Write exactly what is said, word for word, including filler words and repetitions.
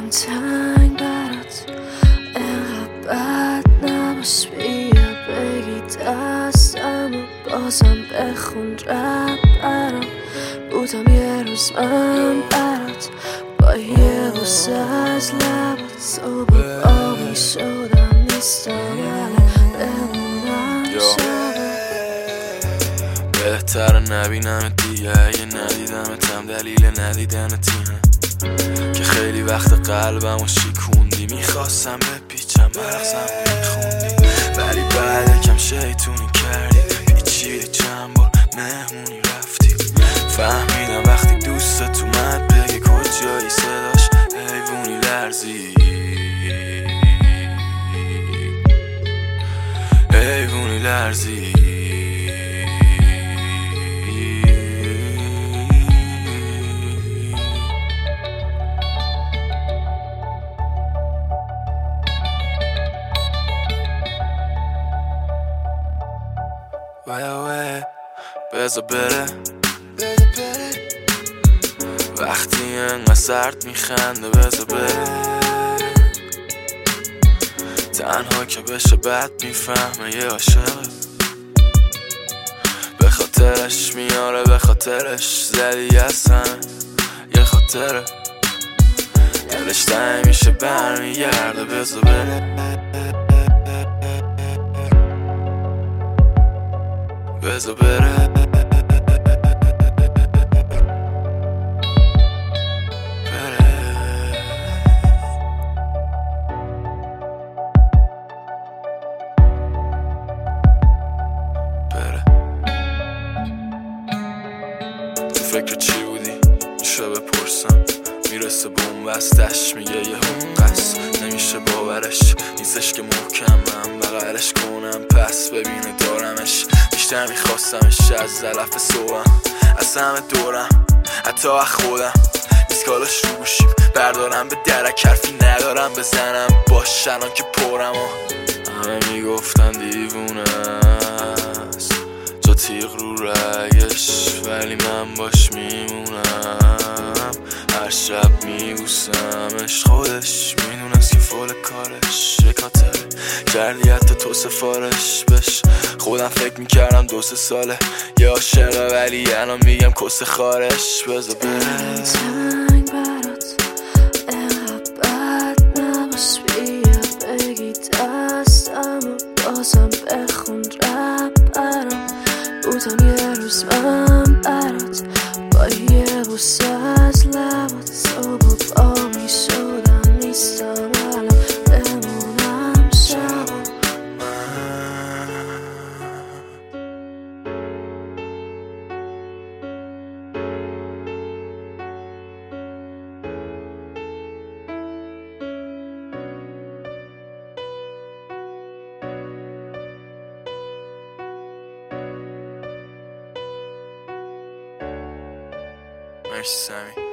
دلم تنگ برات انقدر بد نباش، بیا بگی دستم و بازم بخون رب برام. بودم یه روز من برات با یه بوسه از لبات، صبح آبی شدم نیستم الان بمونم شبا. بهتر نبینم دیگه، اگه ندیدمتم دلیل ندیدنت اینه که خیلی وقت قلبم و شیکوندی. میخواستم بپیچم مغزم و میخوندی، ولی بعد کم شیطونی کردی، پیچیدی چند بار مهمونی رفتی. فهمیدم وقتی دوستت اومد بگی کجایی صداش حیوونی لرزی، حیوونی لرزی. بذار بره وقتی انقدر سرد میخنده، بذار بره تنها که بشه بعد میفهمه یه عاشقه. به خاطرش میاره به خاطرش زدی اصلا یه خاطره، دلش تنگ میشه برمیگرده. بذار بره بذار بره فکر چی بودی؟ میشه بپرسم. میرسه بومبستش میگه یه حقست، نمیشه باورش نیستش که محکمم بغلش کنم پس ببینه دارمش. بیشتر میخواستمش از زلف صبحم، از همه دورم حتی از خودم. میسکالاش رو گوشیم بردارم به درک، حرفی ندارم بزنم باش الان که پرم و همه میگفتن دیوونه است تو تیغ رو رگش، ولی من باش میمونم هر شب میبوسمش. خودش میدونست که فول کارش یه کاتره کردی حتی تو سفارش بش. خودم فکر میکردم دو سه ساله یه عاشقه، ولی الان میگم کس خارش. بذار بره تنگ برات انقدر بد نباش، بیا بگی دستم و بازم بخون رب برام. بودم یه روز من برات با یه بوسه از لبات، صبح آبی شدم نیستم الان بمونم شبا. مرسی سمی.